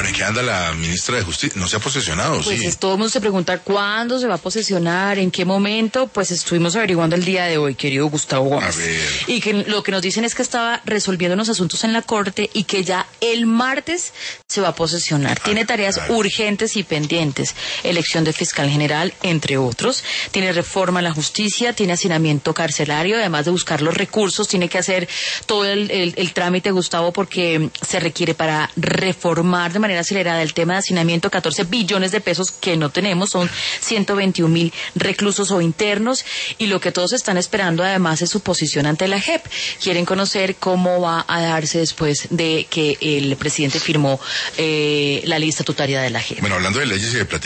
Bueno, ¿en qué anda la ministra de Justicia? ¿No se ha posesionado? Pues Sí. todo el mundo se pregunta cuándo se va a posesionar, en qué momento. Pues estuvimos averiguando el día de hoy, querido Gustavo Gómez. A ver. Y que lo que nos dicen es que estaba resolviendo unos asuntos en la Corte y que ya el martes se va a posesionar. Tiene tareas urgentes y pendientes. Elección de fiscal general, entre otros. Tiene reforma en la justicia, tiene hacinamiento carcelario, además de buscar los recursos, tiene que hacer todo el trámite, Gustavo, porque se requiere para reformar de manera acelerada el tema de hacinamiento 14 billones de pesos que no tenemos, son 121.000 reclusos o internos, y lo que todos están esperando además es su posición ante la JEP. Quieren conocer cómo va a darse después de que el presidente firmó la ley estatutaria de la JEP. Bueno, hablando de leyes y de